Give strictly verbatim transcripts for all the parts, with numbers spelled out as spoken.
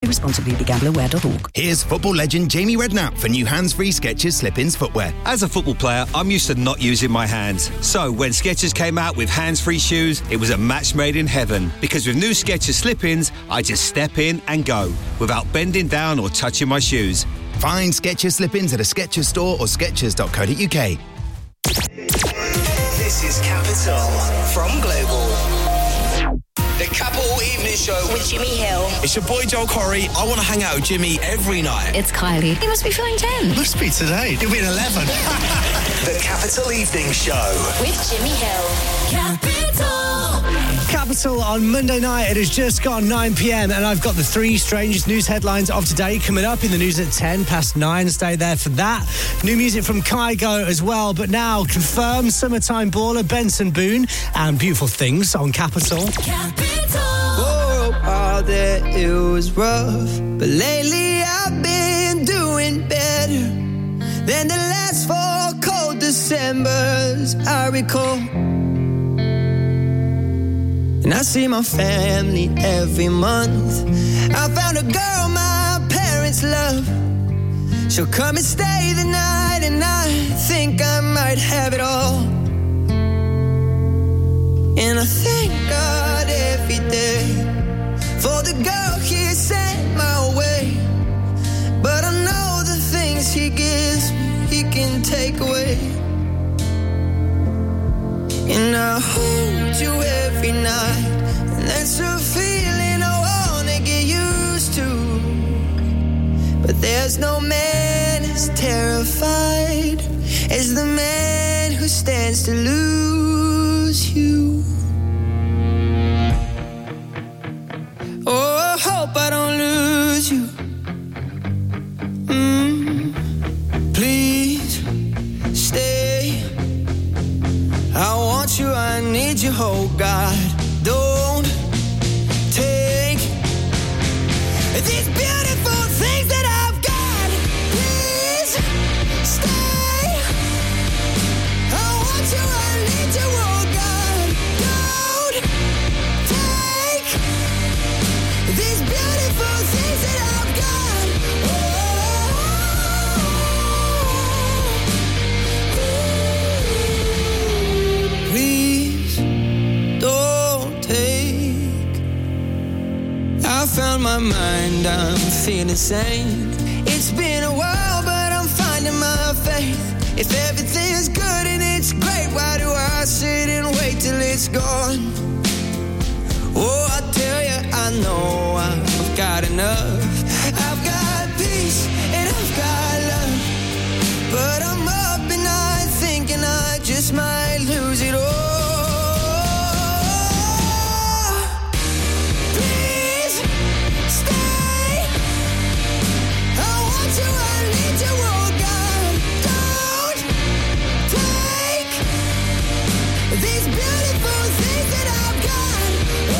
responsibly. Be gambler aware dot org. Here's football legend Jamie Redknapp for new hands-free Skechers slip-ins footwear. As a football player, I'm used to not using my hands. So when Skechers came out with hands-free shoes, it was a match made in heaven. Because with new Skechers slip-ins, I just step in and go without bending down or touching my shoes. Find Skechers slip-ins at a Skechers store or skechers dot co dot uk. This is Capital from Global. The Capital Evening Show with Jimmy Hill. It's your boy Joel Corey. I want to hang out with Jimmy every night. It's Kylie. He must be feeling ten. Must be today. He'll be at eleven. The Capital Evening Show with Jimmy Hill. Capital. Capital on Monday night. It has just gone nine p.m. and I've got the three strangest news headlines of today coming up in the news at ten past nine. Stay there for that. New music from Kygo as well. But now, confirmed summertime baller Benson Boone and Beautiful Things on Capital. Capital. For a while there it was rough, but lately I've been doing better than the last four cold Decembers I recall. And I see my family every month. I found a girl my parents love. She'll come and stay the night, and I think I might have it all. And I thank God every day for the girl he sent my way. But I know the things he gives me, he can take away. And I hold you every night, and that's a feeling I wanna get used to. But there's no man as terrified as the man who stands to lose you. Oh, I hope I don't lose you. Mm, please stay. I want you, I need you, oh God. Don't take these beautiful things that I've got. Please stay. I want you, I need you, oh God. Don't take these beautiful things that I've got. Oh, please don't take. I found my mind, I'm feeling sane. It's been a while, but I'm finding my faith. If everything's good and it's great, why do I sit and wait till it's gone? Oh, I tell you, I know I've got enough. I've got peace and I've got love. But I'm up and night thinking I just might lose it all. Please stay. I want you, I need you, oh God. Don't take these beautiful things that I've got.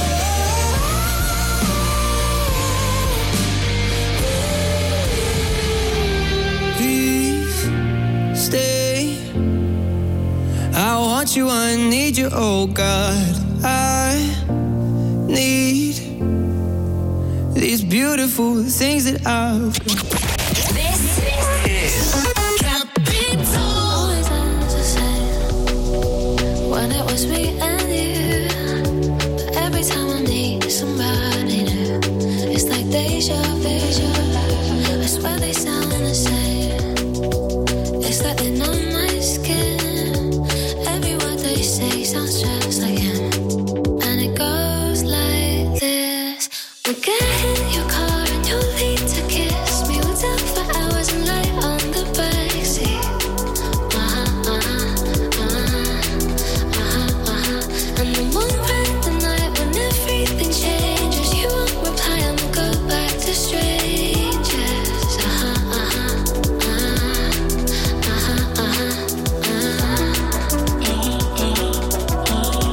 Please stay. I want you, I need you, oh God. I need these beautiful things that I've got. This is Capital. When it was me and you, but every time I need somebody new, it's like deja vu. I swear they sound the same. It's like they're on my skin. Every word they say sounds just like him. And it goes like this. We'll get in your car and you'll lead to kiss me. We'll talk for hours and lie on the backseat. Uh-huh, uh-huh, uh-huh, uh-huh, uh-huh. And then one random night when everything changes, you won't reply and we'll go back to strangers. Uh-huh, uh-huh, uh-huh, uh-huh, uh-huh, uh-huh.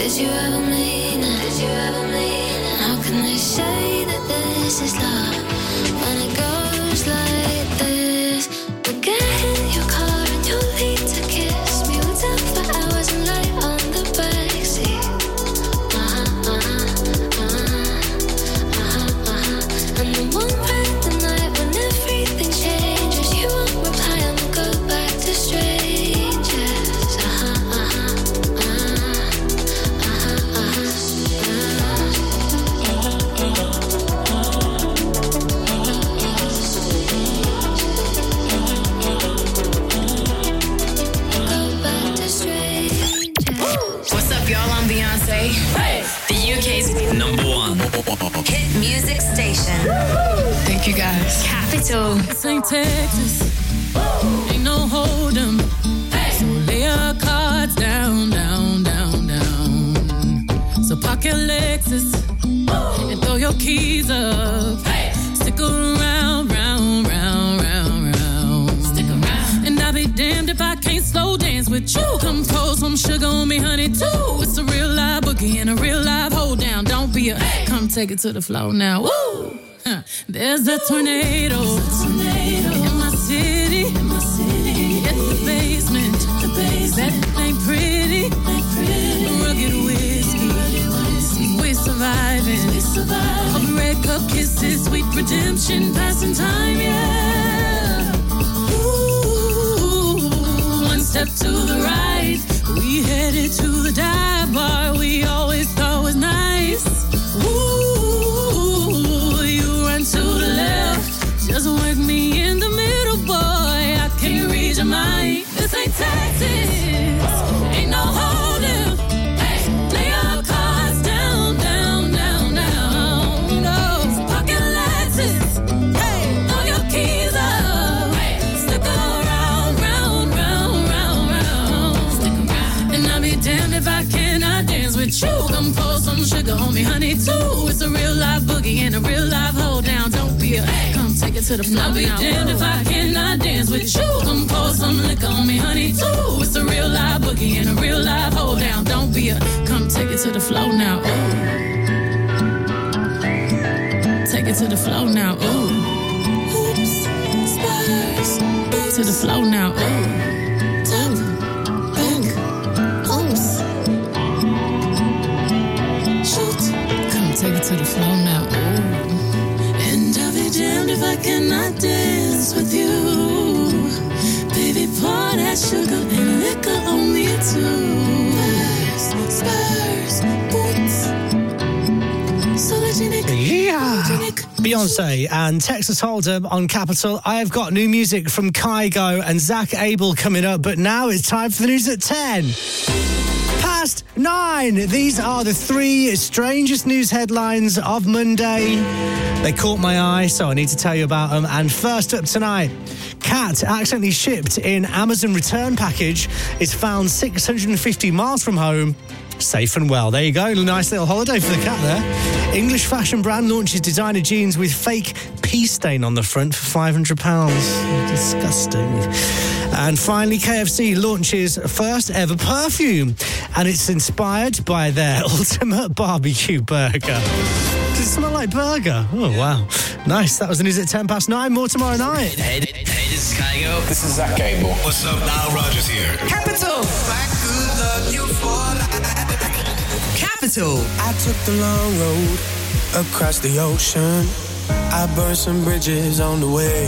Did you ever mean it? Did you ever mean it? How can they say that this is love when it goes like this? We'll get in your car and you'll lead to kiss me. We'll talk for hours and lie on the backseat. Uh-huh, uh-huh, uh-huh, uh-huh, uh-huh. And then one random night when everything changes, you won't reply and we'll go back to strangers. Uh-huh, uh-huh, uh-huh, uh-huh, go back to strangers. What's up, y'all? I'm Beyonce. Hey. The U K's Number one. hit music station. Thank you, guys. Capital. This ain't Texas. Ain't no hold 'em. So lay your cards down, down, down, down. So park your Lexus and throw your keys up. Stick around, round, round, round, round. Stick around. And I'll be damned if I can't slow dance with you. Come pour some sugar on me, honey, too. It's a real live boogie and a real live hold down. Don't be a come take it to the floor now. Woo! Huh. There's a tornado, in my city, in my city. It's the basement, the basement. That ain't pretty, ain't pretty. Rugged whiskey, we're surviving. We surviving. All red cup kisses, sweet redemption, passing time, yeah. Ooh, one step to the right, we headed to the dive bar we always thought was nice. Ooh, you run to the left, just work me in the middle, boy. I can't read your mind. This ain't Texas, ain't no holding. Hey, lay your cards down, down, down, down. No, pocket Lexus. Hey, throw your keys up. Hey, stick around, round, round, round, round. Stick around. And I'll be damned if I cannot dance with you. Come pour some sugar on me, honey, too. It's a real live boogie and a real live hold down. Don't be a come take it to the floor. I'll be damned if I cannot dance with you. Come pour some liquor on me, honey, too. It's a real live boogie and a real live hold down. Don't be a come take it to the floor now. Ooh. Take it to the floor now. Ooh. Oops, spurs. To the floor now. Ooh. Top, back, oops. Shoot. Come take it to the floor now. Ooh. And I'll be damned if I cannot dance with you. Baby, pour that sugar and liquor on me too. Spurs, spurs, boots. Sologenic. Yeah. Beyonce and Texas Hold'em on Capital. I have got new music from Kygo and Zach Abel coming up, but now it's time for the news at ten. Past nine. These are the three strangest news headlines of Monday. They caught my eye, so I need to tell you about them. And first up tonight, cat accidentally shipped in Amazon return package is found six hundred fifty miles from home, safe and well. There you go, a nice little holiday for the cat there. English fashion brand launches designer jeans with fake pea stain on the front for five hundred pounds. Disgusting. And finally, K F C launches first ever perfume, and it's inspired by their ultimate barbecue burger. Does it smell like burger? Oh, wow. Nice. That was the news at ten past nine. More tomorrow night. Hey, hey, hey, this is Kygo. This is Zach Abel. What's up, Nile Rodgers here. Capital. Capital. I took the long road across the ocean. I burned some bridges on the way.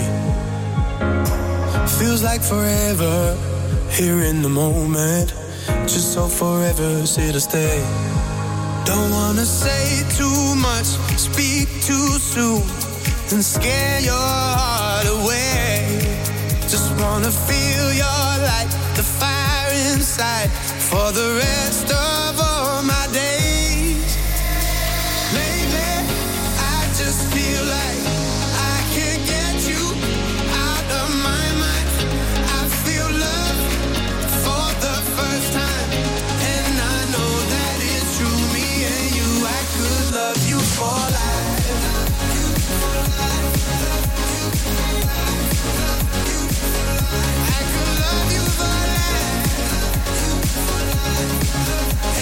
Feels like forever here in the moment. Just so forever's here to stay. Don't wanna say too much, speak too soon, and scare your heart away. Just wanna feel your light, the fire inside, for the rest of all my days. Lately, I just feel like I can't get you out of my mind. I feel love for the first time, and I know that it's true. Me and you, I could love you for life. I could love you for life.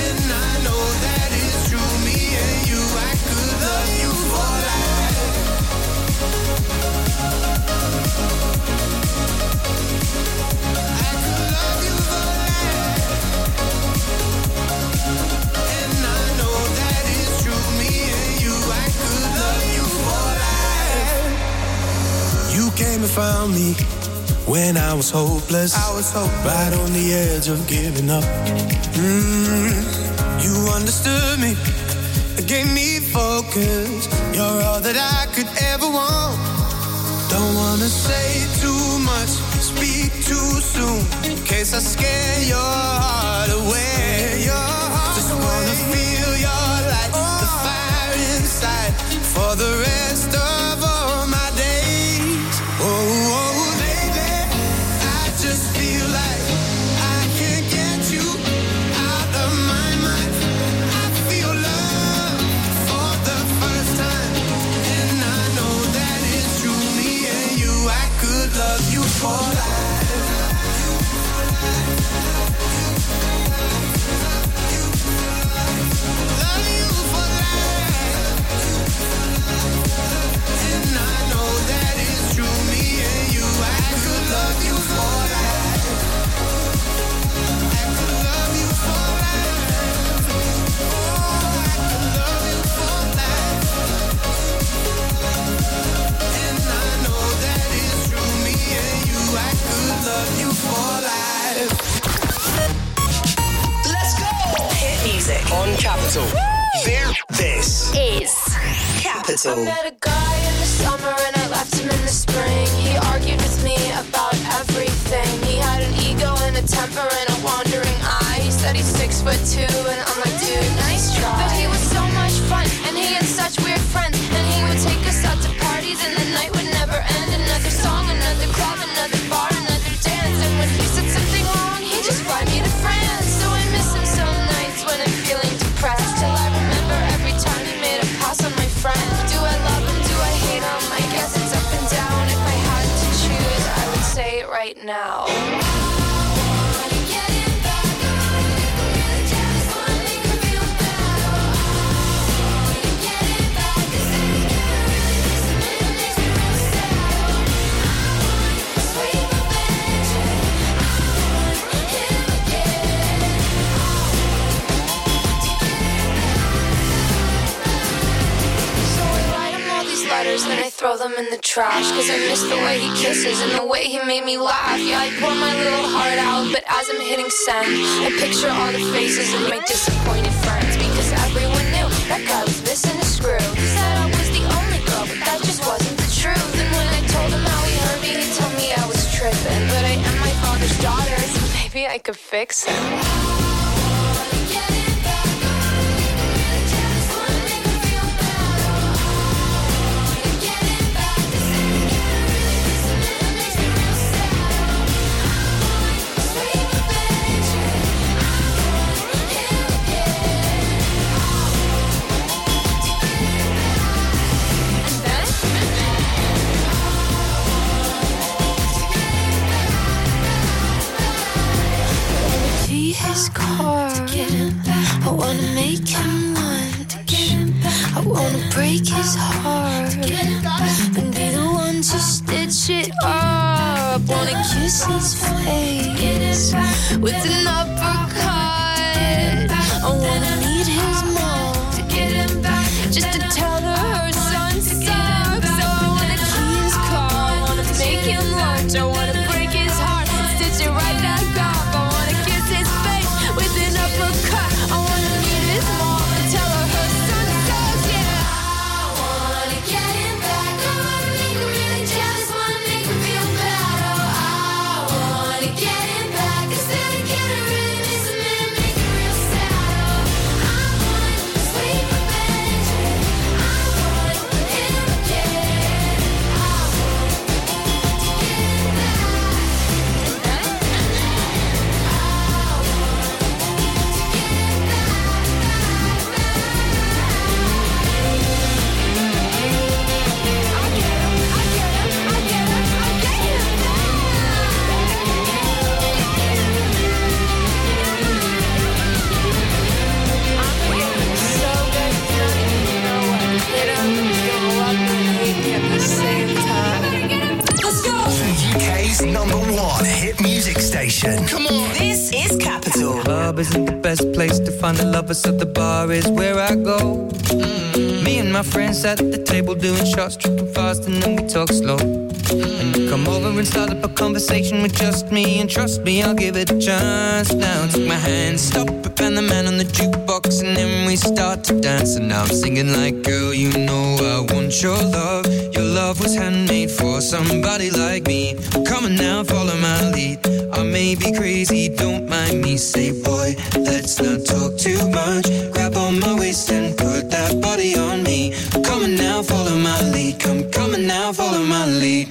and found me when I was hopeless. I was hopeless. Right on the edge of giving up. Mm, you understood me, it gave me focus. You're all that I could ever want. Don't wanna say too much, speak too soon, in case I scare your heart away. Your heart Just away. Wanna feel your light, oh. the fire inside, for the rest of all my days. Oh, oh, baby, I just feel like I can't get you out of my mind. I feel love for the first time, and I know that it's true. Me and you, I could love you for life. Love you for life. Let's go! Hit music on Capital. There, this is Capital. I met a guy in the summer and I left him in the spring. He argued with me about everything. He had an ego and a temper and a wandering eye. He said he's six foot two and I'm like, dude, nice try. But he was so much fun and he had such weird friends. And he would take us out to parties and the night would never end. Another song, another club, another bar, another dance. And when he said something wrong, he just fly me to France. So I miss him some nights when I'm feeling depressed. Till I remember every time he made a pass on my friend. Do I love him? Do I hate him? I guess it's up and down. If I had to choose, I would say it right now. Then I throw them in the trash, cause I miss the way he kisses and the way he made me laugh. Yeah, I pour my little heart out, but as I'm hitting send, I picture all the faces of my disappointed friends. Because everyone knew that guy was missing a screw. He said I was the only girl, but that just wasn't the truth. And when I told him how he hurt me, he told me I was tripping. But I am my father's daughter, so maybe I could fix him. His car, I wanna make him lunch, I wanna break his heart and be the one to stitch it up. Wanna kiss his face with an uppercut. I wanna meet his mom just to tell her her son sucks. So I wanna key his car, I wanna make him lunch, I wanna break his heart, stitch it right back up. I wanna kiss his face with an uppercut. I wanna meet his mom and tell her her son sucks, yeah. I wanna get him back. I wanna make him really jealous, wanna make him feel bad. Oh, I wanna get him back. Instead of getting really miss him and make him real sad. Oh, I want sweet revenge. I want him again. I want to get him back. The U K's number one hit music station. Come on. This is Capital. club isn't the best place to find a lover, so the bar is where I go. Mm. Me and my friends at the table doing shots, tripping fast, and then we talk slow. And you come over and start up a conversation with just me, and trust me, I'll give it a chance. Now take my hand, stop it, and the man on the jukebox, and then we start to dance. And now I'm singing like, girl, you know I want your love. Your love was handmade for somebody like me. Come on now, follow my lead. I may be crazy, don't mind me. Say, boy, let's not talk too much. Grab on my waist and put that body on me. Come on now, follow my lead. Come, come on now, follow my lead.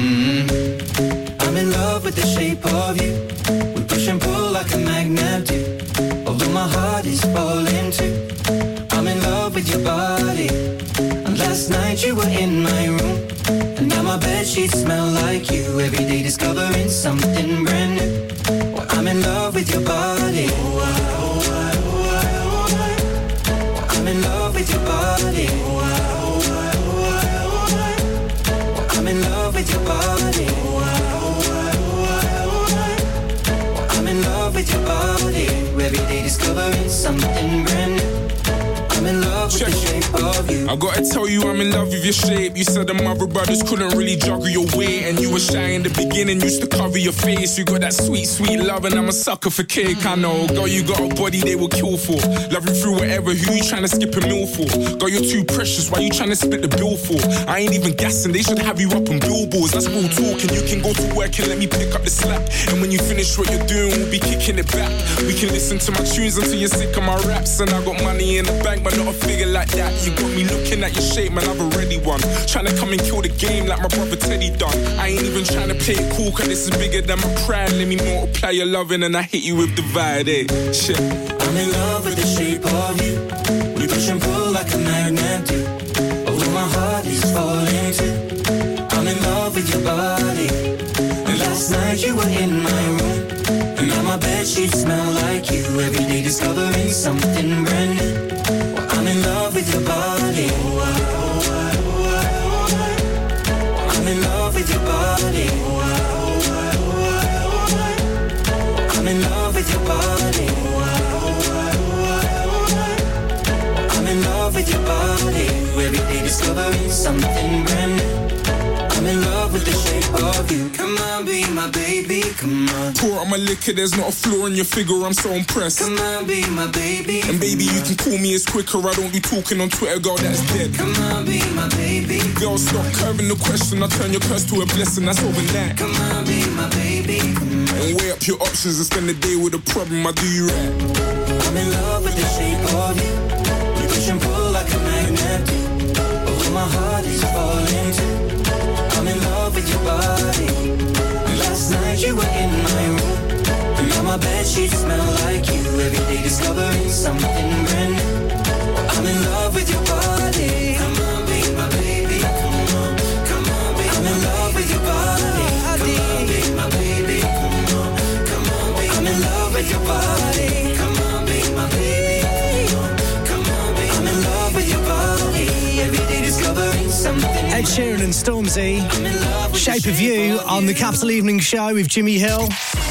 Mm-hmm. I'm in love with the shape of you. We push and pull like a magnet do. Although my heart is falling too. I'm in love with your body. And last night you were in my room. And now my bedsheets smell like you. Every day discovering something brand new. Well, I'm in love with your body. Oh, I, oh, I, oh, I, oh, I. Well, I'm in love with your body. Oh, I, oh, I, oh, I, oh, I. Well, I'm in love with your body. Oh, I, oh, I, oh, I, oh, I. Well, I'm in love with your body. Every day discovering something brand new. I'm in love with Check. the shape of you. I gotta tell you, I'm in love with your shape. You said the mother brothers couldn't really juggle your weight, and you were shy in the beginning, used to cover your face. You got that sweet, sweet love, and I'm a sucker for cake. I know, girl, you got a body they will kill for. Love you through whatever. Who you trying to skip a meal for? Girl, you're too precious. Why you trying to split the bill for? I ain't even gassing. They should have you up on billboards. That's real talking. You can go to work and let me pick up the slack. And when you finish what you're doing, we'll be kicking it back. We can listen to my tunes until you're sick of my raps. And I got money in the bank, but not a figure like that. You got me looking at your shape, man, I've already won. Trying to come and kill the game like my brother Teddy done. I ain't even trying to play it cool, cause this is bigger than my pride. Let me multiply your loving and I hit you with divide, eh? Shit. I'm in love with the shape of you. We push and pull like a magnet do. Although my heart is falling too. I'm in love with your body. And last night you were in my room. And now my bedsheets smell like you. Every day discovering something brand new. Well, I'm in love with your body. Oh, I, oh, I, oh, I, oh, I. I'm in love with your body. Oh, I, oh, I, oh, I, oh, I. I'm in love with your body. Oh, I, oh, I, oh, I. I'm in love with your body. Every day discovering something brand new. I'm in love with the shape of you. Come on, be my baby, come on. Pour out my liquor, there's not a flaw in your figure, I'm so impressed. Come on, be my baby. And baby, you can call me as quicker, I don't be talking on Twitter, girl, that's dead. Come on, be my baby. Girl, stop curving the question, I turn your curse to a blessing, that's over that. Come on, be my baby, come on. And weigh up your options and spend the day with a problem, I do you right. I'm in love with the shape of you. You push and pull like a magnet do. Oh, my heart is falling too. I'm in love with your body. Last night you were in my room. And now my bedsheets smell like you. Every day discovering something brand new. I'm in love with your body. Come on, be my baby. Come on, come on, be I'm in love with your body. Come on, be my baby. Come on, come on, be I'm in love with your body. Come on, be my baby. Come on, come on, be I'm in love with your body. Every day discovering something. Ed Sheeran and Stormzy, Shape of You on the Capital Evening Show with Jimmy Hill.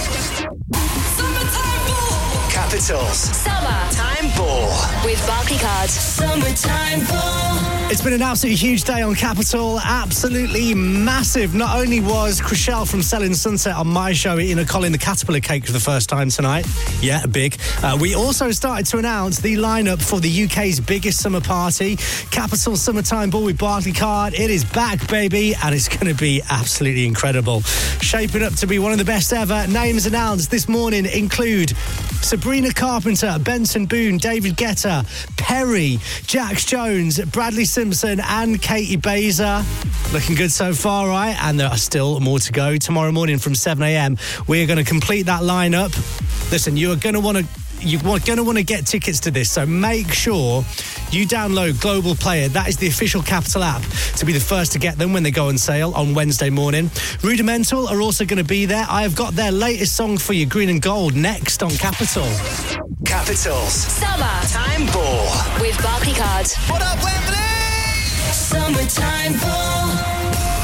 Capital's Summertime Ball with Barclaycard. Summertime Ball. It's been an absolutely huge day on Capital, absolutely massive. Not only was Chriselle from Selling Sunset on my show eating a Colin the Caterpillar cake for the first time tonight. Yeah, big. Uh, we also started to announce the lineup for the U K's biggest summer party, Capital Summertime Ball with Barclaycard. It is back, baby, and it's going to be absolutely incredible. Shaping up to be one of the best ever. Names announced this morning include Sabrina Carpenter, Benson Boone, David Guetta, Perry, Jax Jones, Bradley Simpson and Katie Baser. Looking good so far, right? And there are still more to go. Tomorrow morning from seven a.m, we're going to complete that lineup. Listen, you're going to want to You're going to want to get tickets to this, so make sure you download Global Player. That is the official Capital app to be the first to get them when they go on sale on Wednesday morning. Rudimental are also going to be there. I have got their latest song for you, Green and Gold, next on Capital. Capital's Summertime Ball with Barclaycard. What up, Wembley? Summertime Ball. Capital.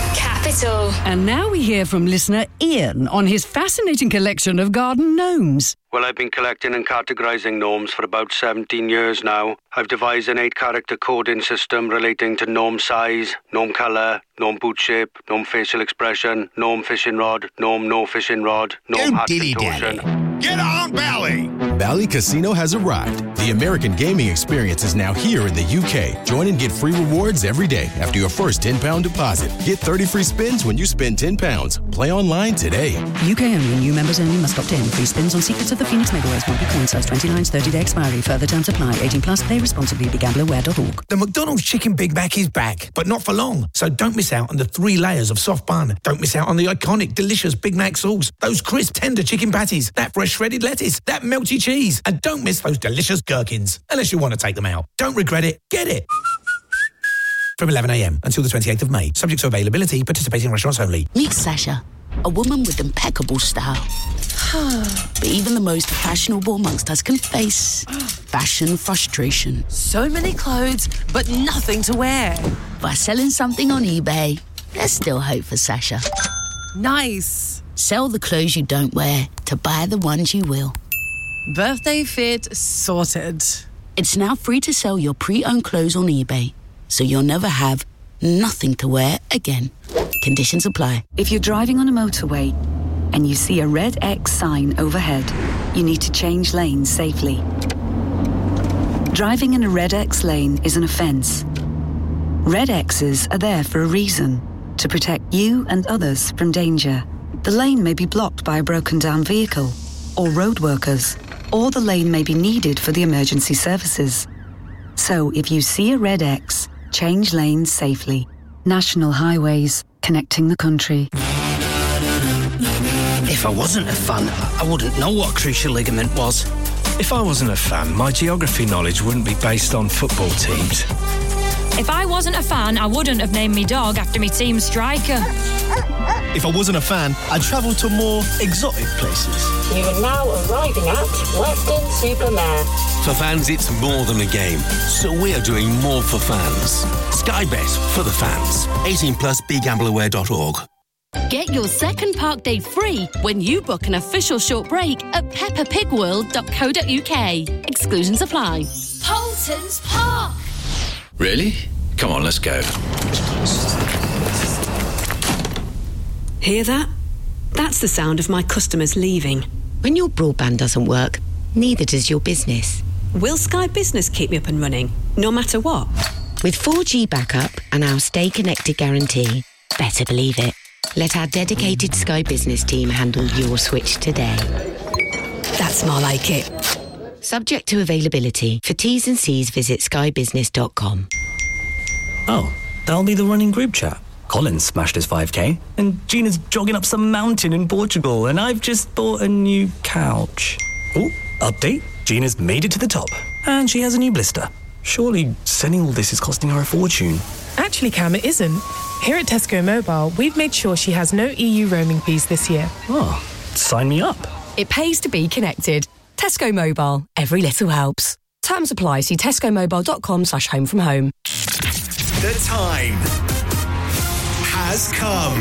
Capital. And now we hear from listener Ian on his fascinating collection of garden gnomes. Well, I've been collecting and categorising gnomes for about seventeen years now. I've devised an eight-character coding system relating to gnome size, gnome colour, gnome boot shape, gnome facial expression, gnome fishing rod, gnome no fishing rod, gnome hat contortion. Get on Bally! Bally Casino has arrived. The American gaming experience is now here in the U K. Join and get free rewards every day after your first ten pound deposit. Get thirty free spins when you spend ten pounds. Play online today. U K only. New members only must opt in. Free spins on Secrets of the Phoenix Megaways. Won't be coin size twenty-nine, thirty-day expiry. Further terms apply. eighteen plus. Play responsibly. Be gambler aware dot org. The McDonald's Chicken Big Mac is back, but not for long. So don't miss out on the three layers of soft bun. Don't miss out on the iconic, delicious Big Mac sauce. Those crisp, tender chicken patties. That fresh shredded lettuce. That melty cheese. And don't miss those delicious gherkins. Unless you want to take them out. Don't regret it. Get it. From eleven a m until the twenty-eighth of May. Subject to availability. Participating restaurants only. Meet Sasha, a woman with impeccable style. But even the most fashionable amongst us can face fashion frustration. So many clothes, but nothing to wear. By selling something on eBay, there's still hope for Sasha. Nice. Sell the clothes you don't wear to buy the ones you will. Birthday fit sorted. It's now free to sell your pre-owned clothes on eBay, so you'll never have nothing to wear again. Conditions apply. If you're driving on a motorway and you see a red X sign overhead, you need to change lanes safely. Driving in a red X lane is an offence. Red X's are there for a reason, to protect you and others from danger. The lane may be blocked by a broken down vehicle or road workers, or the lane may be needed for the emergency services. So if you see a red X, change lanes safely. National Highways, connecting the country. If I wasn't a fan, I wouldn't know what a crucial ligament was. If I wasn't a fan, my geography knowledge wouldn't be based on football teams. If I wasn't a fan, I wouldn't have named me dog after me team's striker. If I wasn't a fan, I'd travel to more exotic places. You are now arriving at Weston-super-Mare. For fans, it's more than a game. So we are doing more for fans. Sky Bet for the fans. eighteen plus, be gambler aware dot org. Get your second park day free when you book an official short break at peppa pig world dot co dot uk. Exclusions apply. Polton's Park. Really? Come on, let's go. Hear that? That's the sound of my customers leaving. When your broadband doesn't work, neither does your business. Will Sky Business keep me up and running, no matter what? With four G backup and our Stay Connected guarantee, better believe it. Let our dedicated Sky Business team handle your switch today. That's more like it. Subject to availability. For T's and C's, visit sky business dot com. Oh, that'll be the running group chat. Colin's smashed his five K, and Gina's jogging up some mountain in Portugal, and I've just bought a new couch. Oh, update. Gina's made it to the top, and she has a new blister. Surely sending all this is costing her a fortune. Actually, Cam, it isn't. Here at Tesco Mobile, we've made sure she has no E U roaming fees this year. Oh, sign me up. It pays to be connected. Tesco Mobile. Every little helps. Terms apply. See tesco mobile dot com slash home from home. The time has come.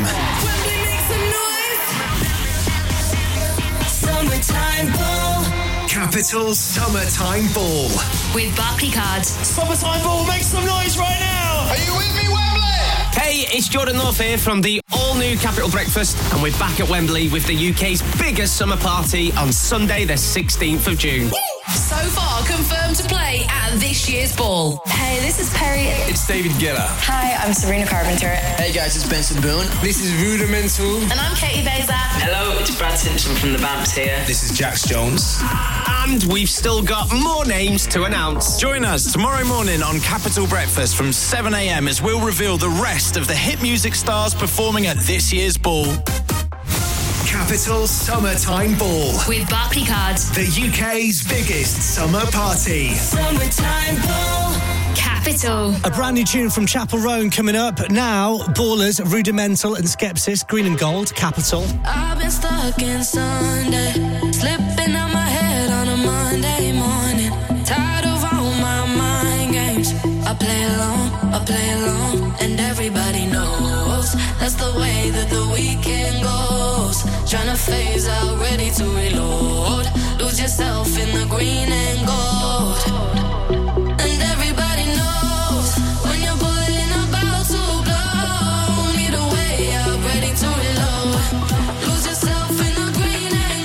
Summertime Ball. Capital Summertime Ball. With Barclaycard. Summertime Ball, make some noise right now. Are you with me, Wembley? Hey, it's Jordan North here from the all-new Capital Breakfast, and we're back at Wembley with the U K's biggest summer party on Sunday the sixteenth of June. So far confirmed to play at this year's ball. Hey, this is Perry. It's David Guetta. Hi, I'm Sabrina Carpenter. Hey guys, it's Benson Boone. This is Rudimental. And I'm Katie Beza. Hello, it's Brad Simpson from the Bamps here. This is Jax Jones. And we've still got more names to announce. Join us tomorrow morning on Capital Breakfast from seven a m as we'll reveal the rest of the hit music stars performing at this year's ball. Capital Summertime Ball. With Barclaycard. The U K's biggest summer party. Summertime Ball. Capital. A brand new tune from Chapel Roan coming up now. Ballers, Rudimental and Skepsis, Green and Gold, Capital. I've been stuck in Sunday, slipping out my head on a Monday morning. Tired of all my mind games. I play along, I play along, and everybody knows That's the way that the weekend goes. Tryna phase out, ready to reload. Lose yourself in the green and gold. And everybody knows when you're boiling about to blow. Need a way out, ready to reload. Lose yourself in the green and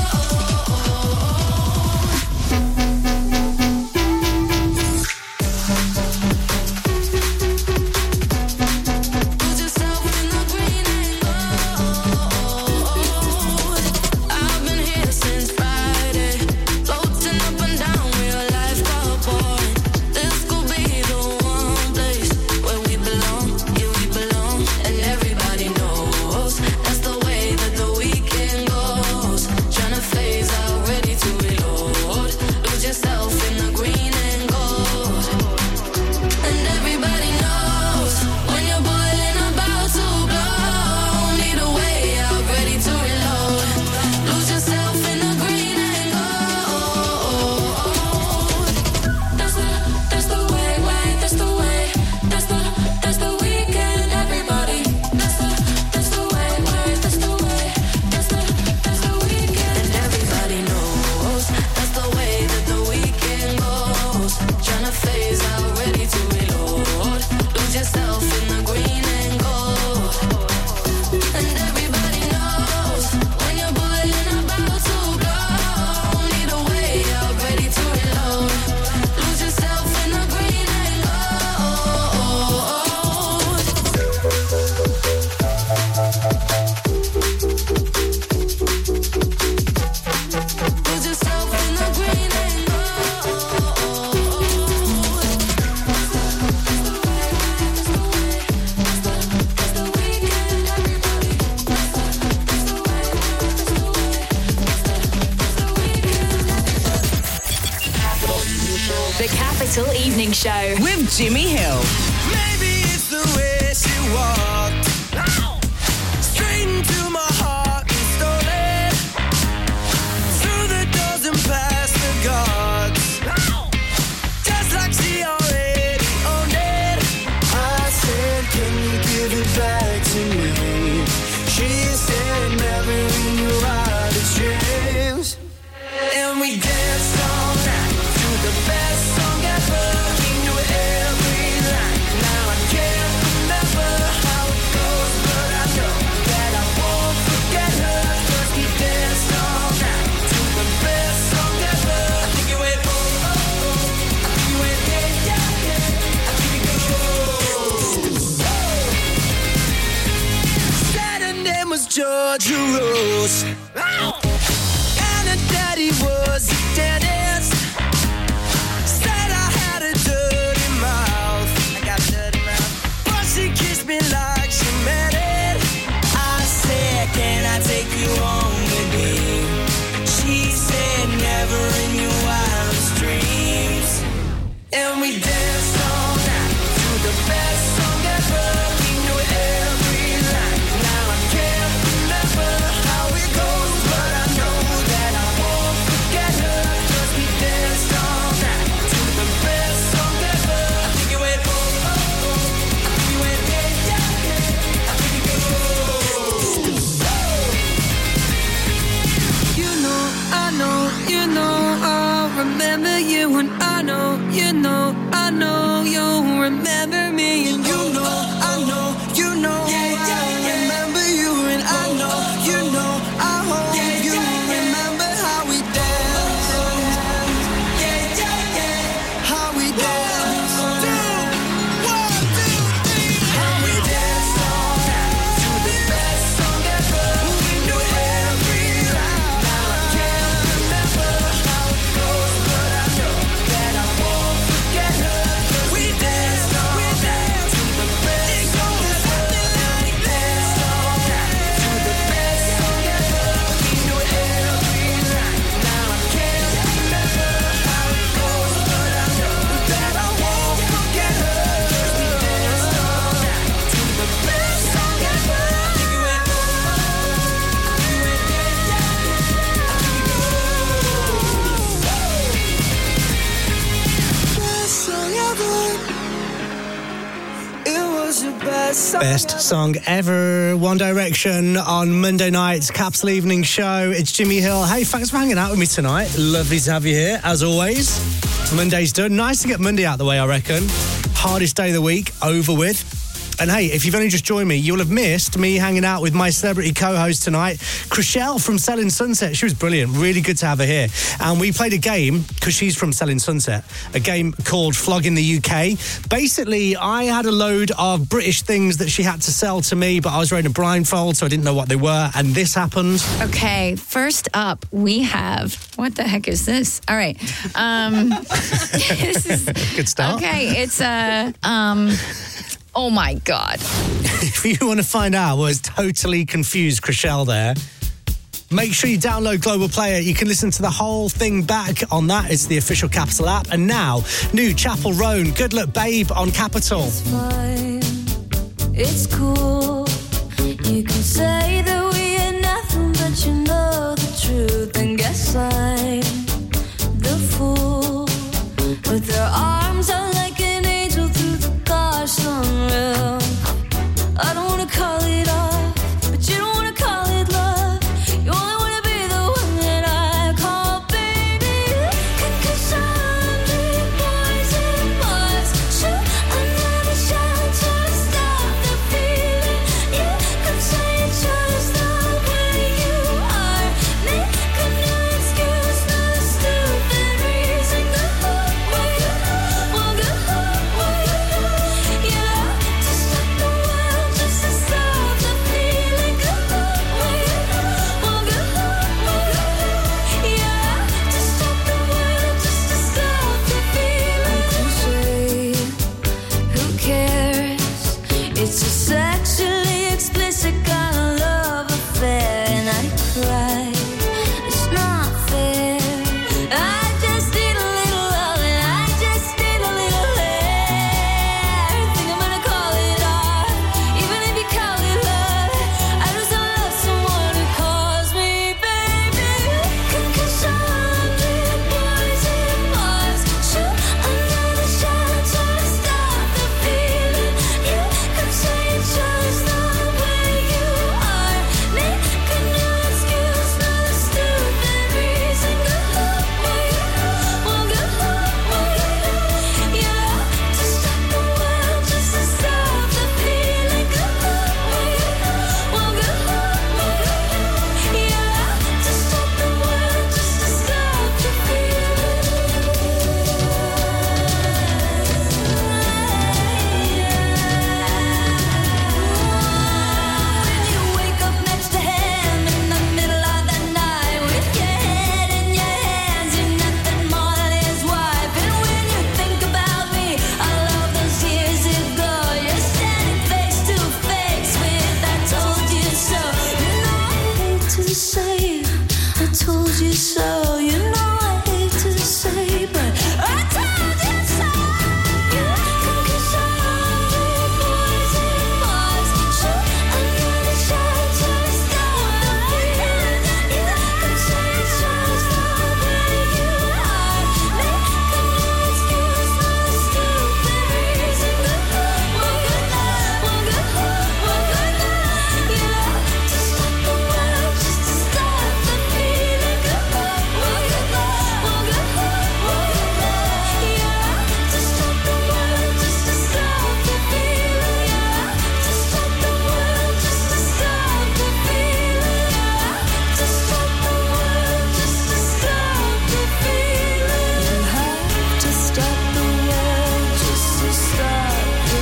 I've been here since Friday, floating up and down, real life got boring. This could be the one place where we belong, yeah we belong. And everybody knows that's the way that the weekend goes. Tryna phase out, ready to reload. Lose yourself in the green and gold. And everybody knows when you're boiling about to blow. Need a way out, ready to reload. Lose yourself in the green and gold. That's the, that's the way, way, that's the way. That's the, that's the weekend, everybody. That's the, that's the way, way, that's the way. That's the, that's the weekend. And everybody knows that's the way that the weekend goes. Tryna phase out, ready to reload. Lose yourself in the green and gold. And everybody knows when you're boiling about to blow. Need a way out, ready to reload. Lose yourself in the green and gold. Lose yourself in the green and The Capital Evening Show with Jimmy Hill. Maybe it's the way she walked straight into my heart and stole it through the doors and past the guards, just like she already owned it. I said, can you give it back to me? She said, never in your wildest dreams. And we danced all night to the best song ever. We knew every line. Now I can't remember how it goes, but I know that I won't forget her. 'Cause we danced all night to the best song ever. I think it went oh, oh, oh. I think it went yeah, yeah, yeah. I think it goes. Said her name was Georgia Rose. And her daddy was a dentist. Said I had a dirty mouth. I got a dirty mouth. But she kissed me like she meant it. I said, can I take you home with me? She said, never in your wildest dreams. And we danced all night to the best song ever. We knew every line. Now I can't remember how it goes, but I know that I won't forget her. 'Cause we danced all night to the best song ever. I think it went oh, oh, oh. I think it went yeah, yeah, yeah. I think it goes. You know, I know, you know, I'll remember you. And I know, you know, I know you'll remember me. And you know, I know, you know, I remember you. And I know, you know, I hope you remember how we danced. How we danced. One, two, three. How we danced all night to the best song ever. We knew every line. Now I can't remember how it goes, but I know that I won't forget her. 'Cause we danced all night to the best Best song ever, One Direction on Monday night's Capital Evening Show. It's Jimmy Hill. Hey, thanks for hanging out with me tonight. Lovely to have you here, as always. Monday's done. Nice to get Monday out of the way, I reckon. Hardest day of the week, over with. And hey, if you've only just joined me, you'll have missed me hanging out with my celebrity co-host tonight, Chriselle from Selling Sunset. She was brilliant. Really good to have her here. And we played a game, because she's from Selling Sunset, a game called Flogging the U K. Basically, I had a load of British things that she had to sell to me, but I was wearing a blindfold, so I didn't know what they were. And this happened. Okay, first up, we have... What the heck is this? All right. Um, this is... Good start. Okay, it's a... Uh, um, Oh, my God. If you want to find out what has totally confused Chriselle there, make sure you download Global Player. You can listen to the whole thing back on that. It's the official Capital app. And now, new Chapel Roan, Good Luck Babe on Capital. It's fine. It's cool. You can say that we ain't nothing, but you know the truth. And guess I'm the fool. With their arms out like an angel through the gosh unreal. I don't wanna call it off, but you don't wanna call it love. You only wanna be the one that I call baby. Cause I'm big boys and boys. Shoot another shot to stop the feeling. You could say it's just the way you are. Make a new excuse, not a stupid reason. Go where you want, go where you yeah, to stop the world, just to stop the feeling. Go where you want, go yeah, to stop the world, just to stop the feeling. Crusade, who cares? It's a sexually explicit kind of love affair, and I cry. It's not fair. I just need a little love, and I just need a little air. Think I'm gonna call it off, even if you call it love. I just don't love someone who calls me baby. Cause I'm big boys and boys. Shoot another shot to stop the feeling. You could say it's just the way you are. Make a new excuse, not a stupid reason. Go where you want, go yeah, to stop the world, just to stop the feeling. Go where you want, go yeah, to stop the world, just to stop the When you wake up next to him in the middle of the night with your head in your hands, you're nothing more than his wife. And when you think about me, all of those years ago, you're standing face to face with I told you so. You know I hate to say it, I told you so. You know I hate to say, but I told you so. Cause I'm big boys and boys. Shoot another shot to stop the feeling. You could say it's just the way you are. Make a new excuse, not a stupid reason. Go where you want, go yeah, to stop the world, just to stop the feeling. Go where you want, go yeah, to stop the world, just to stop the feeling. Yeah, to stop the world, just to stop the feeling. Yeah, to stop the world, just to stop the feeling. You have to stop the world, just to stop the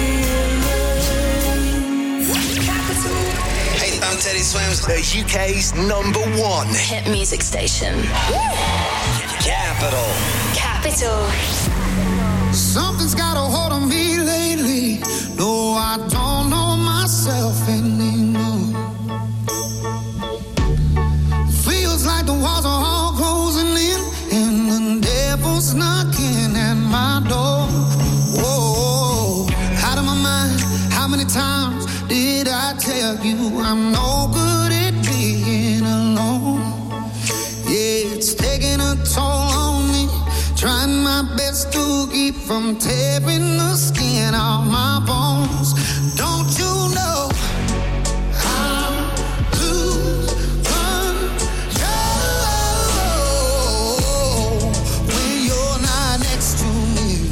feeling. Capital. Hey, I'm Teddy Swims, the U K's number one Hit music station. Capital. Capital. Something's got a hold on me lately. No, I don't know myself anymore. Feels like the walls are all closing in, and the devil's knocking at my door. Whoa, out of my mind. How many times did I tell you I'm no good at being alone? Yeah, it's taking a toll on me. Trying my best to you keep from tearing the skin off my bones. Don't you know I lose control when you're not next to me?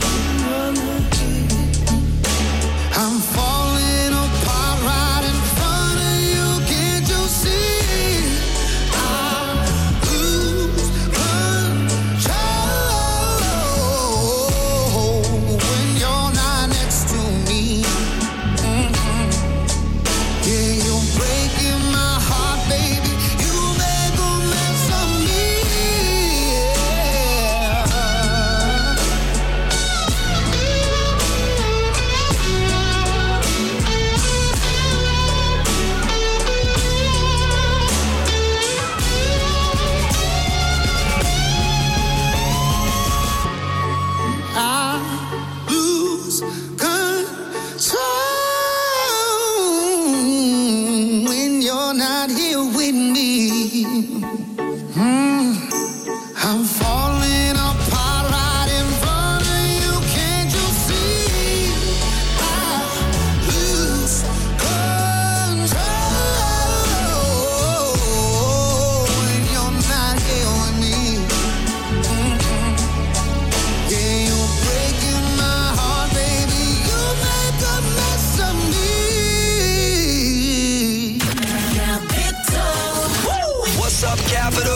I'm falling apart right in front of you. Can't you see? I lose control when you're not next to me. Mhm. Yeah, you're breaking my heart, baby. You make a mess of me. I lose control when you're not here with me. Mm. I'm falling apart right in front of you. Can't you see? I lose control when you're not here with me. Mm-mm. Yeah, you're breaking my heart, baby. You make a mess of me. What's up, Capital?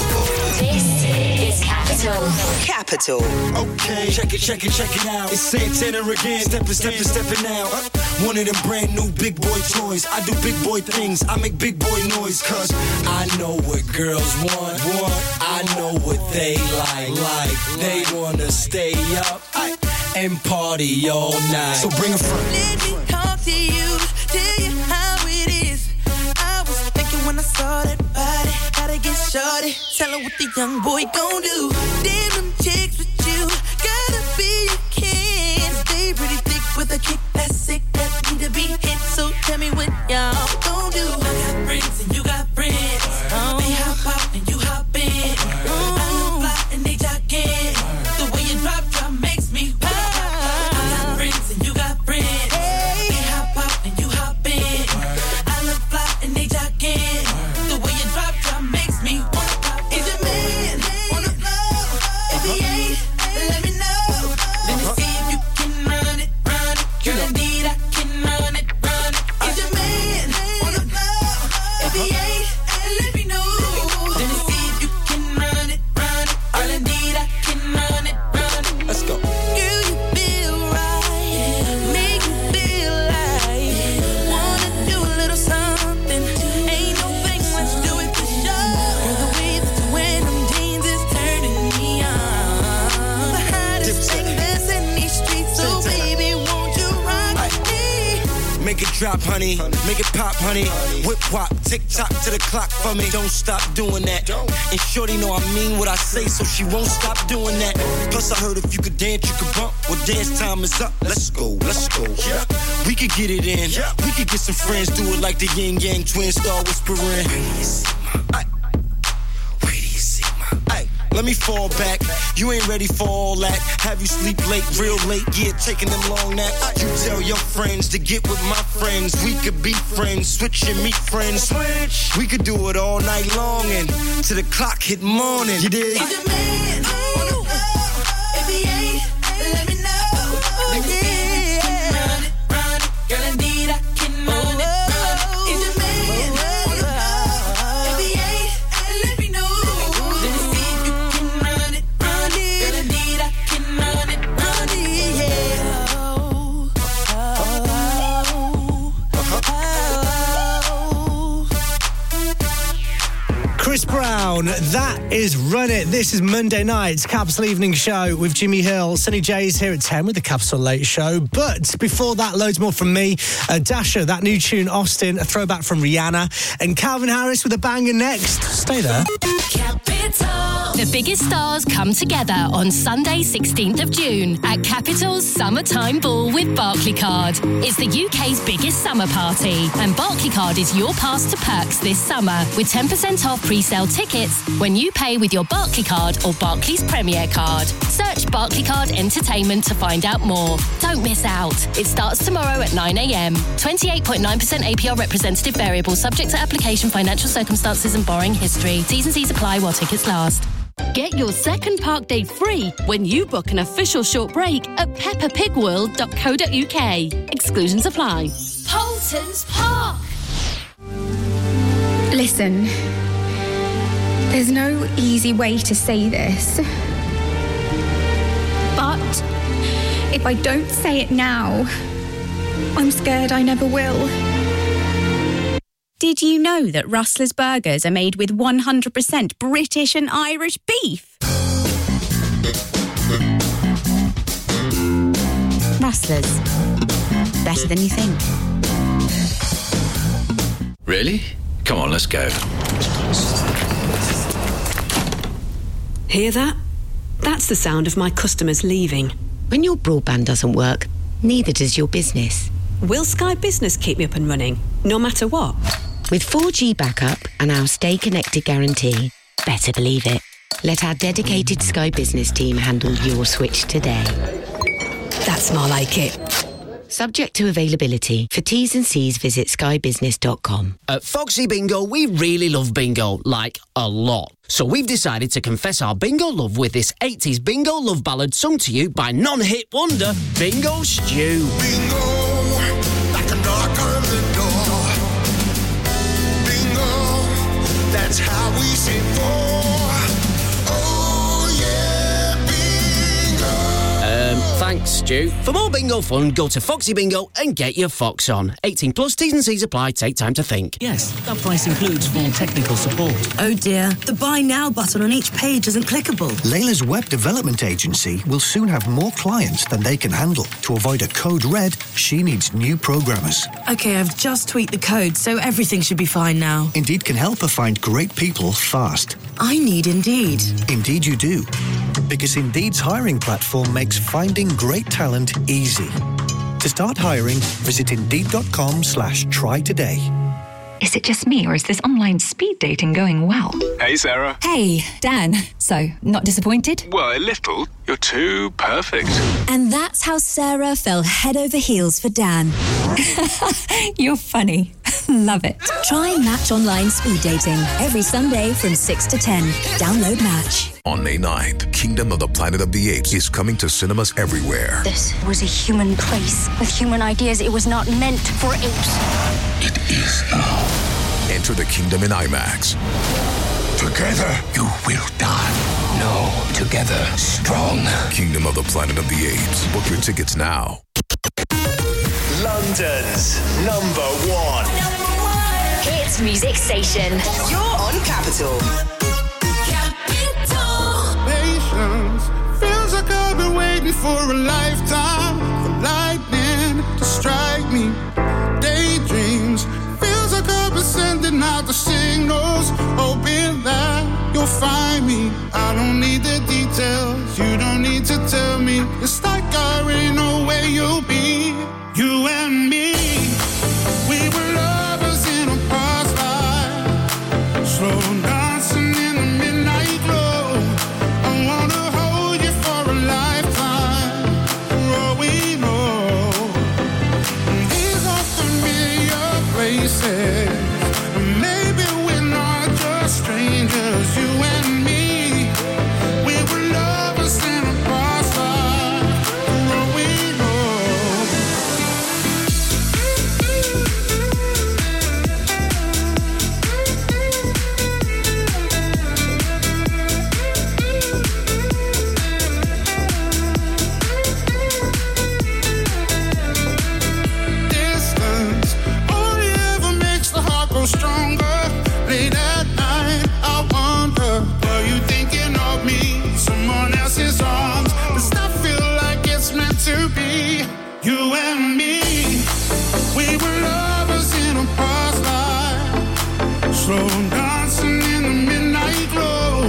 This is Capital. Capital. Okay, check it, check it, check it out. It's Santana again, stepping, stepping, stepping out. One of them brand new big boy toys. I do big boy things, I make big boy noise. Cause I know what girls want, want. I know what they like, like. They wanna stay up and party all night. So bring a friend. Let me talk to you, tell you how it is. I was thinking when I saw that body, gotta get shorty. Tell her what the young boy gon' do. Damn them chicks with you, gotta be a kid. Stay pretty thick with a kick that's sick, that need to be hit. So tell me what y'all gon' do. I got friends and you got friends. Oh. They hop out and you hop in. Oh. I look fly and they jogging. The way you drop, drop makes me wow. I got friends and you got friends. They hop out and you hop in. I look fly and they jogging. The way you drop, drop makes me wanna pop. Is your man on the floor? If he ain't, let me know. Let me see if you can run it, run it. Girl, indeed I can run it, run it. Is your man on the floor? If he ain't, let me know. Let me see if you can run it, run it. Girl, indeed I can run it, run it. Let's go. Girl, you feel right, make me feel like wanna do a little something. Ain't no fake, let's do it for sure. Girl, the way that you wear them jeans is turning me on. The hottest thing that's in these streets, so baby, won't you rock me? Make it drop, honey. Make it pop, honey. Whip whop, tick tock to the clock for me. Don't stop doing that. And shorty know I mean what I say, so she won't stop doing that. Plus I heard if you could dance, you could bump. Well, dance time is up. Let's go, let's go. Yeah. We could get it in. Yeah. We could get some friends, do it like the yin yang twins, start whispering. Ay. Ay. Let me fall back. You ain't ready for all that. Have you sleep late, real late? Yeah, taking them long naps. You tell your friends to get with my friends. We could be friends, switch and meet friends. Switch. We could do it all night long and till the clock hit morning. You dig? Is your man on the floor? If he ain't, let me know. Let me see if you can run it, run it. Girl, indeed I can run it, run it. Is your man on the floor? If he ain't, let me know. Let me see if you can run it, run it. Girl, indeed I can run it, run it. Yeah. Oh, oh, oh. Chris Brown, that is Run It. This is Monday night's Capital Evening Show with Jimmy Hill. Sunny J's here at ten with the Capital Late Show. But before that, loads more from me. Uh, Dasher, that new tune, Austin, a throwback from Rihanna. And Calvin Harris with a banger next. Stay there. Capital. The biggest stars come together on Sunday, sixteenth of June at Capital's Summertime Ball with Barclaycard. It's the U K's biggest summer party, and Barclaycard is your pass to perks this summer with ten percent off pre-sale tickets when you pay with your Barclaycard or Barclays Premier card. Search Barclaycard Entertainment to find out more. Don't miss out. It starts tomorrow at nine a.m. twenty-eight point nine percent A P R representative variable subject to application, financial circumstances and borrowing history. T's and C's apply while tickets last. Get your second park day free when you book an official short break at peppa pig world dot co dot uk. Exclusions apply. Holton's Park. Listen, there's no easy way to say this, but if I don't say it now, I'm scared I never will. Did you know that Rustler's burgers are made with one hundred percent British and Irish beef? Rustler's. Better than you think. Really? Come on, let's go. Hear that? That's the sound of my customers leaving. When your broadband doesn't work, neither does your business. Will Sky Business keep me up and running, no matter what? With four G backup and our Stay Connected guarantee, better believe it. Let our dedicated Sky Business team handle your switch today. That's more like it. Subject to availability. For T's and C's, visit sky business dot com. At Foxy Bingo, we really love bingo, like a lot. So we've decided to confess our bingo love with this eighties bingo love ballad sung to you by non-hit wonder Bingo Stew. Bingo, like a knock on the door. Bingo, that's how we say for. Oh yeah, bingo. Um, thanks, Stu. For more bingo fun, go to Foxy Bingo and get your fox on. eighteen plus, T's and C's apply. Take time to think. Yes, that price includes full technical support. Oh dear, the Buy Now button on each page isn't clickable. Layla's web development agency will soon have more clients than they can handle. To avoid a code red, she needs new programmers. Okay, I've just tweaked the code, so everything should be fine now. Indeed can help her find great people fast. I need Indeed. Indeed you do. Because Indeed's hiring platform makes finding great talent easy. To start hiring, visit Indeed.com slash try today. Is it just me, or is this online speed dating going well? Hey, Sarah. Hey, Dan. So, not disappointed? Well, a little. You're too perfect. And that's how Sarah fell head over heels for Dan. You're funny. Love it. Try Match Online Speed Dating every Sunday from six to ten. Download Match. On May ninth, Kingdom of the Planet of the Apes is coming to cinemas everywhere. This was a human place with human ideas. It was not meant for apes. It is now. Enter the kingdom in IMAX. Together, you will die. No, together, strong. Kingdom of the Planet of the Apes. Book your tickets now. London's number one. Number one. Hits music station. You're on Capital. Capital. Patience feels like I've been waiting for a lifetime for lightning to strike me. Daydreams feels like I've been sending out the signals, hoping that you'll find me. I don't need the details, you don't need to tell me. It's like I already know where you'll be. You and me, we were lovers in a past life, slow dancing in the midnight glow. I wanna hold you for a lifetime, for all we know. These are familiar places, maybe we're not just strangers. You and me, we were lovers in a past life, for all we know. Distance only ever makes the heart grow stronger. Late at night, I wonder, are you thinking of me? Someone else's arms. Does that feel like it's meant to be? You and me, we were lovers in a past life, slow dancing in the midnight glow.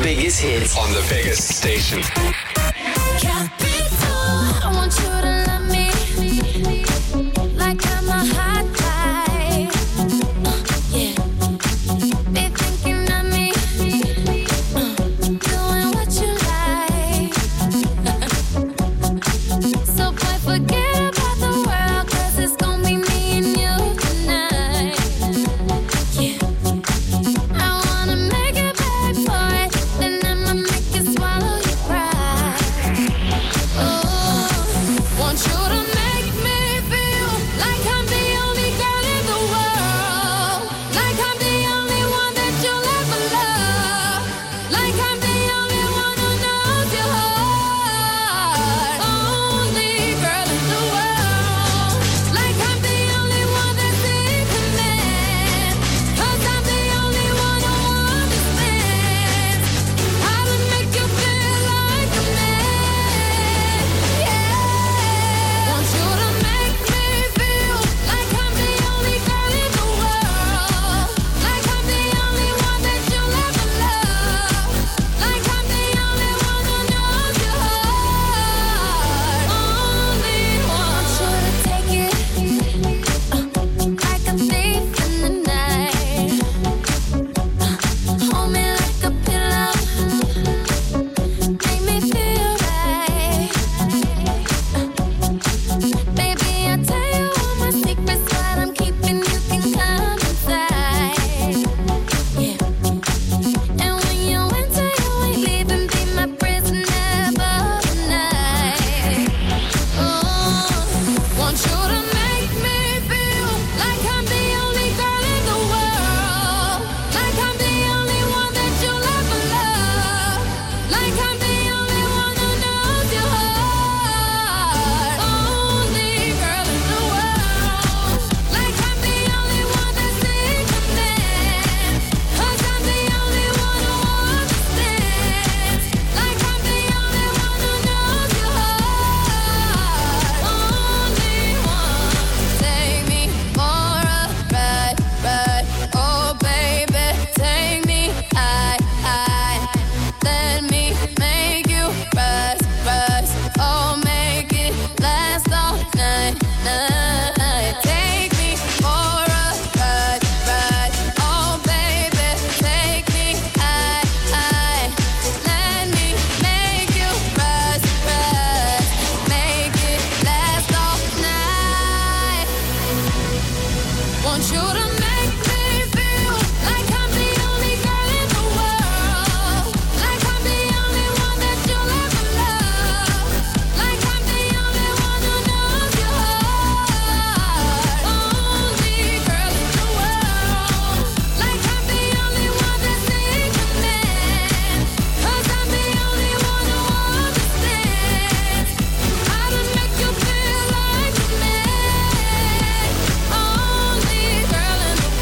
biggest hits on the biggest station. I want you to love me like I'm a hot guy. Uh, yeah. Be thinking of me, uh, doing what you like. So boy, forget about the world, 'cause it's gonna be me and you tonight. Yeah. I wanna make it bad for it, then I'ma make it swallow your pride. Oh, want you to make me feel like I'm the only girl in the world, like I'm the only one that you'll ever love, like I'm the only one who knows your heart. Only girl in the world, like I'm the only one that's in command, 'cause I'm the only one who understands how to make you feel like a man. Yeah. Want you to make me feel like I'm the only girl in the world, like I'm the only one that you'll ever love, like I'm the only one who knows your heart. Only want you to take it uh, like a thief in the night. Uh, hold me like a pillow, make me feel right. Baby, I tell you all my secrets, what I'm keeping, you can come inside. Yeah. And when you enter, you ain't leaving, be my prisoner for the night. Oh, want you to make me feel like I'm the only girl in the world, like I'm the only one that you'll ever love, like I'm the only one who knows your heart. Only girl in the world, like I'm the only one that's in command, 'cause I'm the only one who understands, like I'm the only one who knows your heart. Only one, take me for a ride, ride. Oh baby, take me high, high. Let me make you rise, rise. Oh, make it last all night, night. Take me for a ride, ride. Oh baby, take me high, high. Let me make you rise, rise. Make it last all night. Want you to make me feel like I'm the only girl in the world, like I'm the only one that you'll ever love, like I'm the only one who knows your heart. Only girl in the world, like I'm the only one that's in command, 'cause I'm the only one who understands how to make you feel like a man. Only girl in the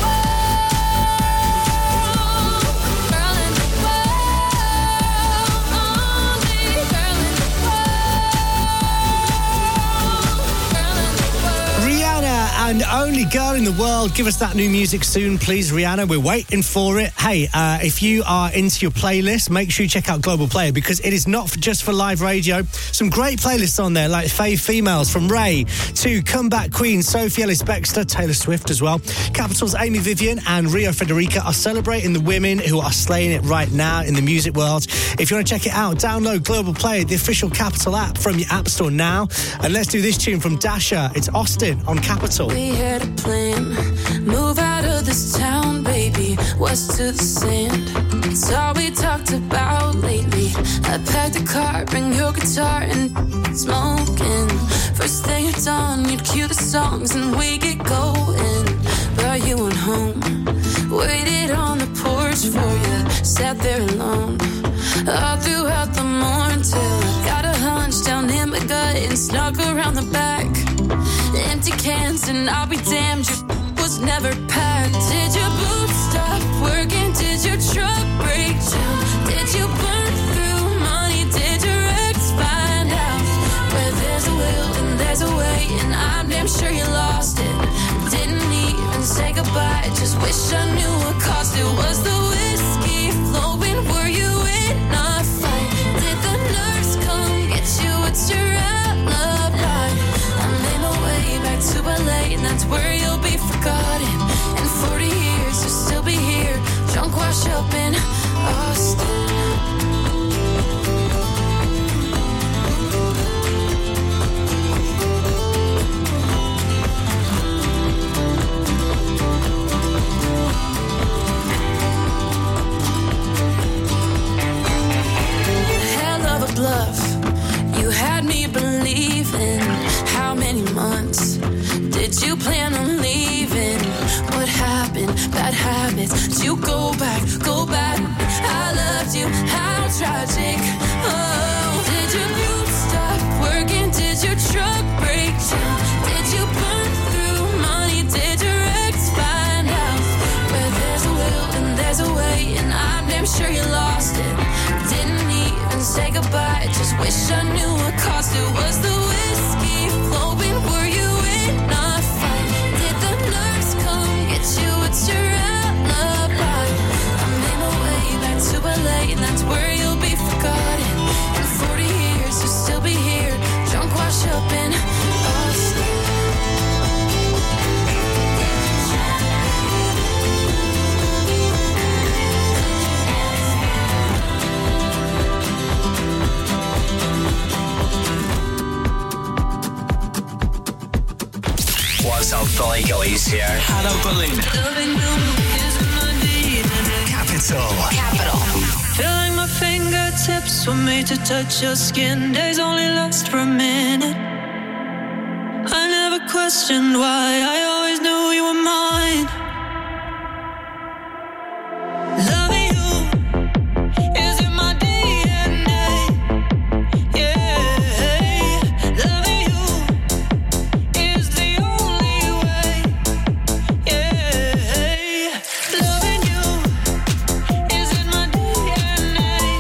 world, girl in the world, only girl in the world, girl in the world. Rihanna and Only Girl in the World. Give us that new music soon, please, Rihanna. We're waiting for it. Hey, uh, if you are into your playlist, make sure you check out Global Player, because it is not for just for live radio. Some great playlists on there, like Fave Females from Ray to Comeback Queen, Sophie Ellis-Bextor, Taylor Swift as well. Capital's Amy Vivian and Rio Federica are celebrating the women who are slaying it right now in the music world. If you want to check it out, download Global Player, the official Capital app, from your app store now. And let's do this tune from Dasha. It's Austin on Capital. We had a plan, move out of this town, baby, west to the sand. It's all we talked about lately. I packed the car, bring your guitar and smoking. First thing at dawn, you'd cue the songs and we get going. Brought you on home, waited on the porch for you, sat there alone all throughout the morning till I got a hunch down in my gut and snuck around the back. Empty cans and I'll be damned, your was never packed. Did your boots stop working? Did your truck break down? Did you burn through money? Did your ex find out? Where there's a will and there's a way, and I'm damn sure you lost it. Didn't even say goodbye, just wish I knew what cost it. Was the whiskey flowing? Were you in wash up in Austin. Bluff. You had me believing. How many months did you plan on leaving? What happened? Bad habits. Did you go back? Go back. I loved you. How tragic. Oh, did your group stop working? Did your truck break down? Did you burn through money? Did your ex find out? Where there's a will and there's a way, and I'm damn sure you lost it. Didn't even say goodbye. Just wish I knew what caused it. Was the whiskey flowing? Were you in a fight? Did the nurse come get you? It's your alibi. I made my way back to L A, and that's where you'll be forgotten. In forty years, you'll still be here, drunk, wash up in Austin. What's up, Billy Gillies here. Hello, Balloon. Capital. Capital. Feel like my fingertips were made to touch your skin. Days only last for a minute. I never questioned why. I always knew you were mine. Loving you is in my D N A. Yeah, loving you is the only way. Yeah, loving you is in my D N A.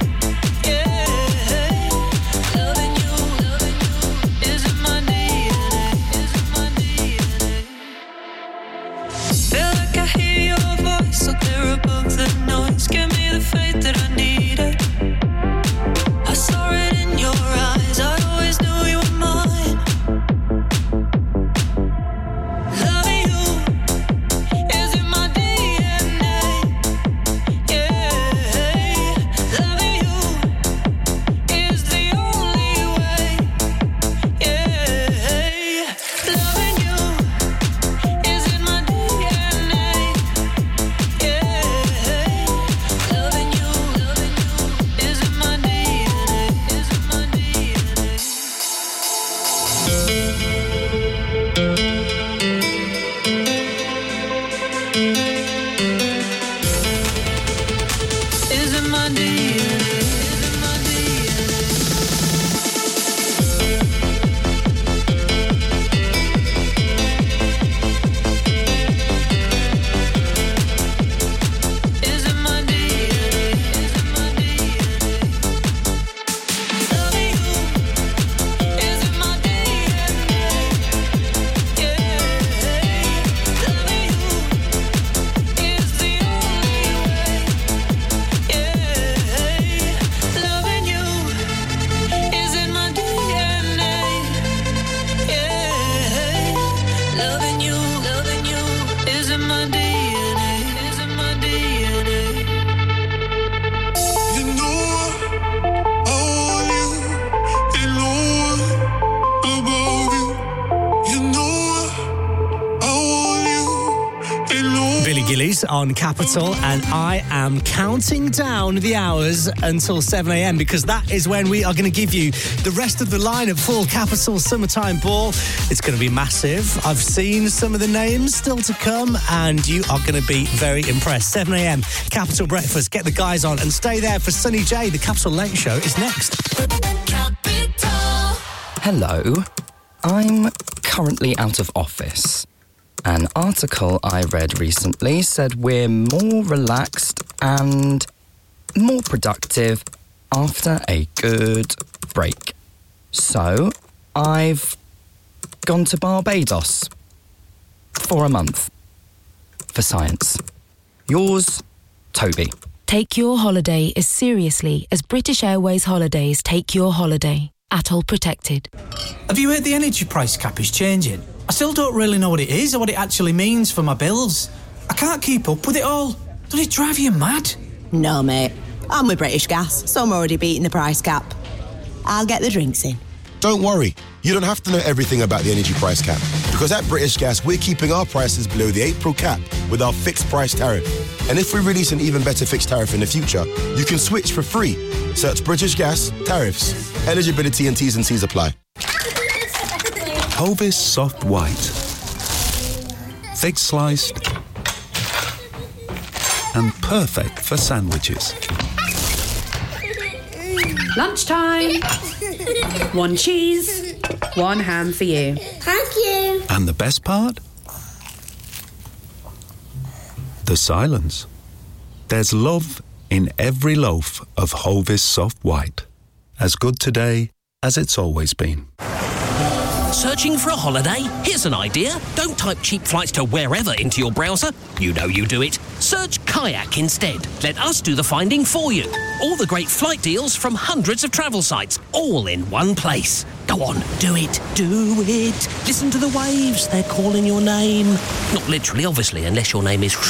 Yeah, loving you, loving you is in my D N A. Is in my D N A. Feel like I hear your voice so clear above the noise. Give me the faith that I needed. I saw it in your eyes. I always knew you were mine. Loving you is in my D N A. Yeah, loving you is the only way. Yeah, loving you is in my D N A. Yeah, loving you, loving you is in my D N A. Is in my D N A. Is in my D N A. Is in my D N A. Is in my D N A. Is in my D N A. Loving you is in my D N A. Yeah, loving you is the only way. Yeah, loving you is in my D N A. Yeah, loving you, loving you is in my D N A. Is in my D N A. You know I want you. You know about you. You know I want you. You know. Billy Gillies on Capital, and I am counting down the hours until seven a.m. because that is when we are going to give you the rest of the lineup for Capital Summertime Ball. It's going to be massive. I've seen some of the names still to come, and you are going to be very impressed. seven a.m. Capital Breakfast. Get the guys on and stay there for Sunny J. The Capital Late Show is next. Hello. I'm currently out of office. An article I read recently said we're more relaxed and more productive after a good break. So, I've gone to Barbados for a month for science. Yours, Toby. Take your holiday as seriously as British Airways Holidays take your holiday. Atoll protected. Have you heard the energy price cap is changing? I still don't really know what it is or what it actually means for my bills. I can't keep up with it all. Does it drive you mad? No, mate. I'm with British Gas, so I'm already beating the price cap. I'll get the drinks in. Don't worry, you don't have to know everything about the energy price cap, because at British Gas, we're keeping our prices below the April cap with our fixed price tariff. And if we release an even better fixed tariff in the future, you can switch for free. Search British Gas tariffs. Eligibility and T's and C's apply. Hovis Soft White. Thick sliced and perfect for sandwiches. Lunchtime. One cheese, one ham for you. Thank you. And the best part? The silence. There's love in every loaf of Hovis Soft White. As good today as it's always been. Searching for a holiday? Here's an idea. Don't type cheap flights to wherever into your browser. You know you do it. Search Kayak instead. Let us do the finding for you. All the great flight deals from hundreds of travel sites, all in one place. Go on, do it, do it. Listen to the waves, they're calling your name. Not literally, obviously, unless your name is...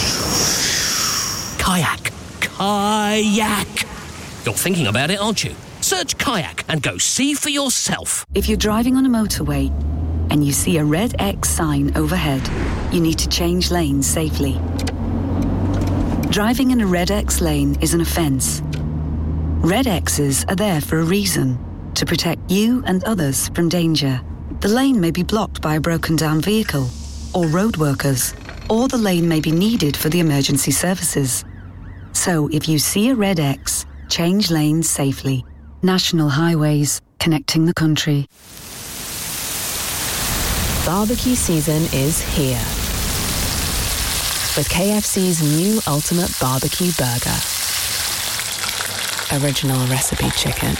Kayak. Kayak. You're thinking about it, aren't you? Search Kayak and go see for yourself. If you're driving on a motorway and you see a red X sign overhead, you need to change lanes safely. Driving in a red X lane is an offence. Red X's are there for a reason, to protect you and others from danger. The lane may be blocked by a broken down vehicle or road workers, or the lane may be needed for the emergency services. So if you see a red X, change lanes safely. National Highways, connecting the country. Barbecue season is here. With K F C's new Ultimate Barbecue Burger. Original recipe chicken,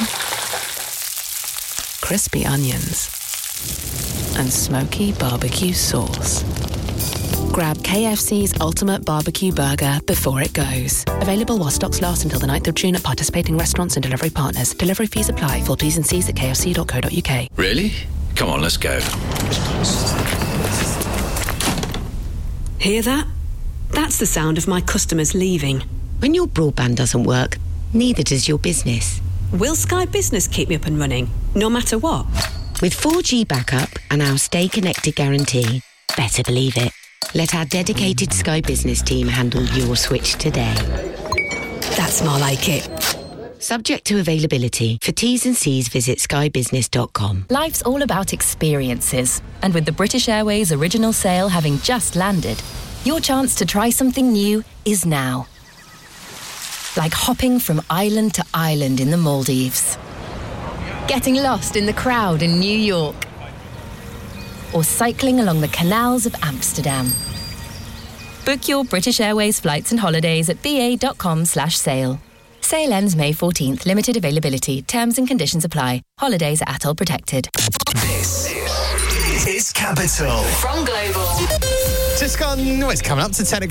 crispy onions, and smoky barbecue sauce. Grab K F C's Ultimate Barbecue Burger before it goes. Available while stocks last until the ninth of June at participating restaurants and delivery partners. Delivery fees apply. Full T's and C's at k f c dot co dot u k. Really? Come on, let's go. Hear that? That's the sound of my customers leaving. When your broadband doesn't work, neither does your business. Will Sky Business keep me up and running, no matter what? With four G backup and our Stay Connected guarantee, better believe it. Let our dedicated Sky Business team handle your switch today. That's more like it. Subject to availability. For T's and C's, visit sky business dot com. Life's all about experiences. And with the British Airways original sale having just landed, your chance to try something new is now. Like hopping from island to island in the Maldives. Getting lost in the crowd in New York. Or cycling along the canals of Amsterdam. Book your British Airways flights and holidays at b a dot com slash sale. Sale ends May fourteenth. Limited availability. Terms and conditions apply. Holidays are A T O L protected. This is Capital. From Global. Just gone, well, it's coming up to ten o'clock.